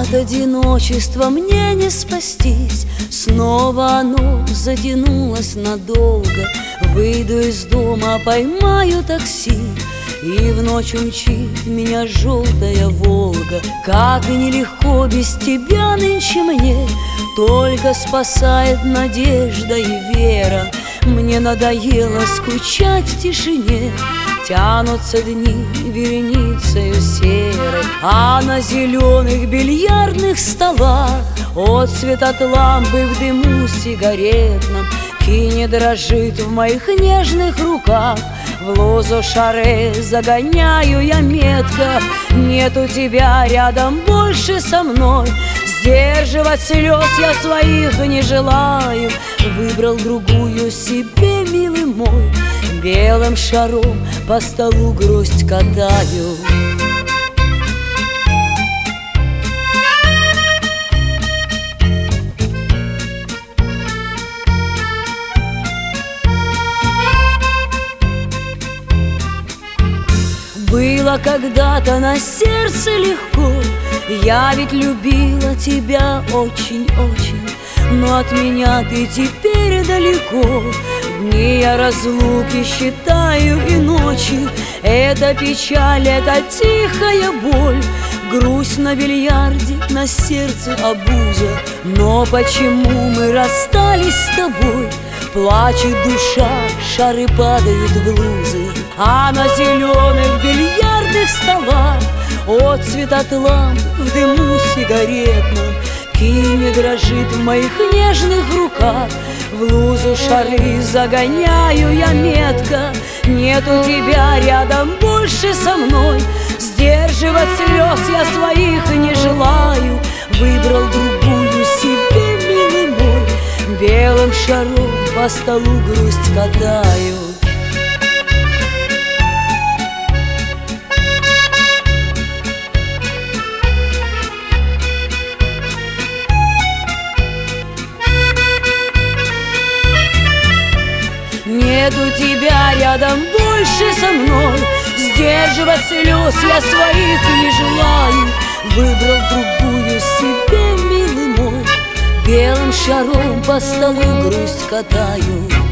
От одиночества мне не спастись, снова оно затянулось надолго. Выйду из дома, поймаю такси, и в ночь умчит меня желтая Волга. Как и нелегко без тебя нынче мне, только спасает надежда и вера. Мне надоело скучать в тишине, тянутся дни вереницею серой, а на зеленых бильярдных столах отсвет от лампы в дыму сигаретном кине дрожит в моих нежных руках. В лозу шаре загоняю я метко. Нету тебя рядом больше со мной, сдерживать слез я своих не желаю. Выбрал другую себе, милый мой, белым шаром по столу грусть катаю. Было когда-то на сердце легко, я ведь любила тебя очень-очень, но от меня ты теперь далеко. Дни я разлуки считаю и ночи, это печаль, это тихая боль, грусть на бильярде, на сердце обуза. Но почему мы расстались с тобой? Плачет душа, шары падают в лузы, а на зеленых бильярдных столах отцвет от ламп в дыму сигаретном кине дрожит в моих нежных руках. В лузу шары загоняю я метко. Нету тебя рядом больше со мной, сдерживать слез я своих не желаю. Выбрал другую себе, милый мой, белым шаром по столу грусть катаю. Нету тебя рядом больше со мной, сдерживать слез я своих не желаю. Выбрал другую себе, милый мой, белым шаром по столу грусть катаю.